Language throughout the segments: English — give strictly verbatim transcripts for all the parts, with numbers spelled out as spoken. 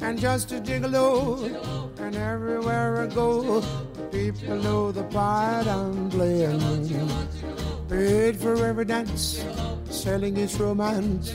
and just a gigolo. And everywhere I go, people know the part I'm playing. Paid for every dance, selling its romance.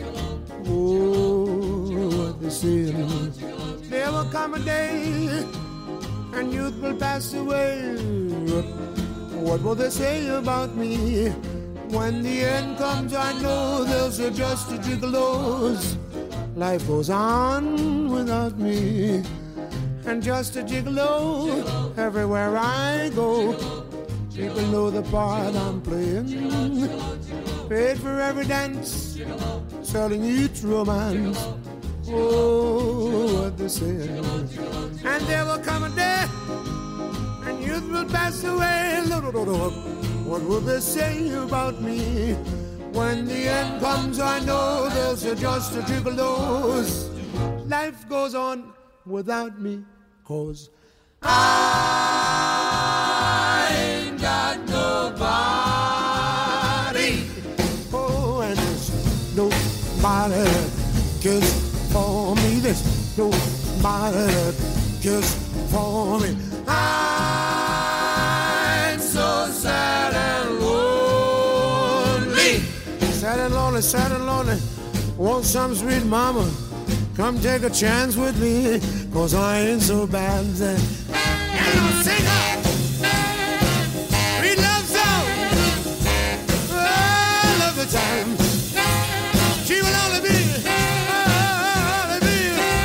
Oh, what they say. There will come a day, and youth will pass away. What will they say about me? When the end comes, I know they'll say just a gigolos. Life goes on without me, and just a gigolo. Everywhere I go, people know the part I'm playing. Paid for every dance, selling each romance. Oh, what they say. And there will come a day, and youth will pass away. What will they say about me? When the end comes, I know there's just a gigolos. Life goes on without me, 'cause I ain't got nobody. Oh, and there's nobody that cares for me. There's nobody that cares for me. I'm so sad and lonely. Sad and lonely, sad and lonely. Want some sweet mama? Come take a chance with me, 'cause I ain't so bad. And I'll sing her sweet love song all of the time. She will only be, only be.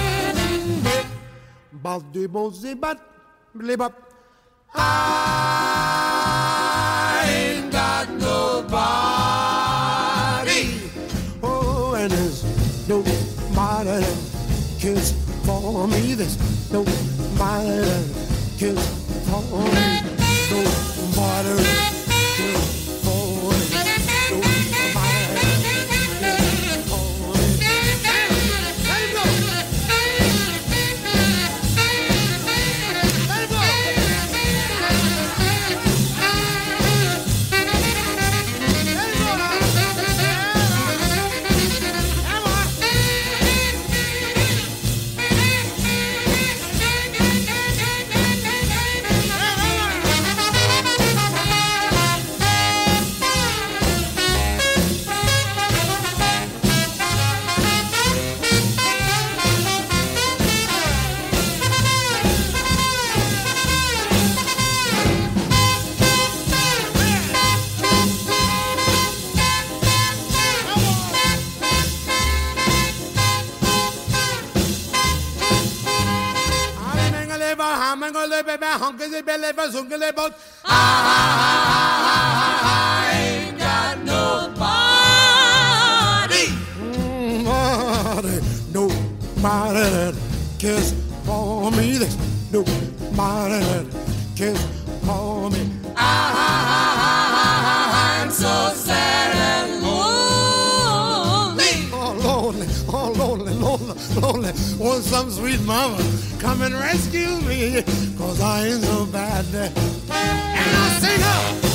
But the bozy but live up. I ain't got nobody. Oh, and there's nobody that cares for me. There's nobody that cares for me. Nobody that cares for me. Nobody that cares for me. Let him go. Let him go. I ain't got nobody. Nobody, nobody that cares for me. There's nobody that cares for me. I'm so sad and lonely. Oh, lonely, oh, lonely, lonely, lonely. Want some sweet mama? Come and rescue me, 'cause I ain't so bad. And I'll sing her